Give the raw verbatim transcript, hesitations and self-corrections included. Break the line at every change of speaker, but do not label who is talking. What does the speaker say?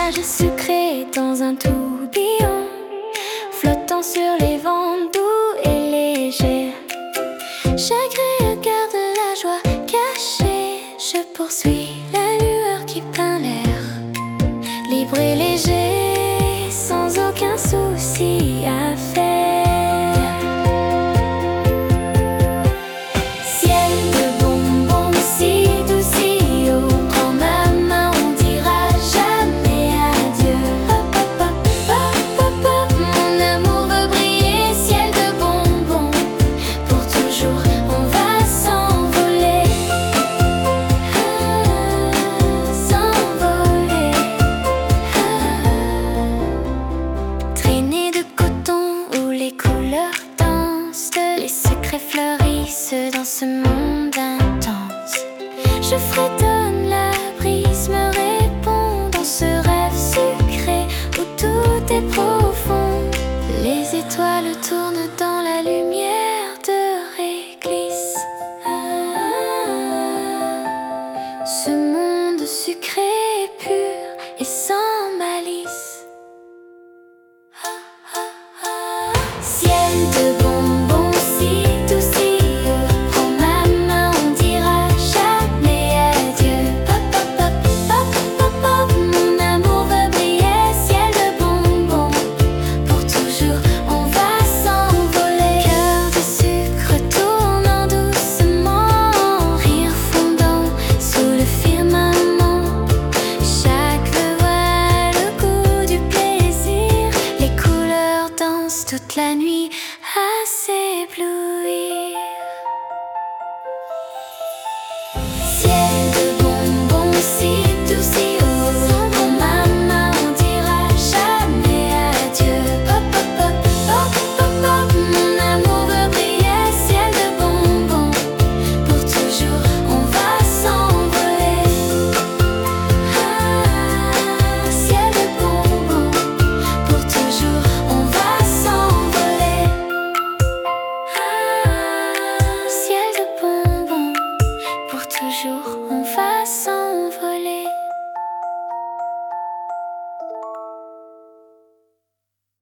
nuage sucré dans un tourbillon, flottant sur les vents doux et légers. Chagrin garde la joie cachée, je poursuis la lueur qui peint l'air, libre et léger, sans aucun souci à faire. Les secrets fleurissent dans ce monde intense. Je fredonne, la brise me répond dans ce rêve sucré où tout est profond. Les étoiles tournent dans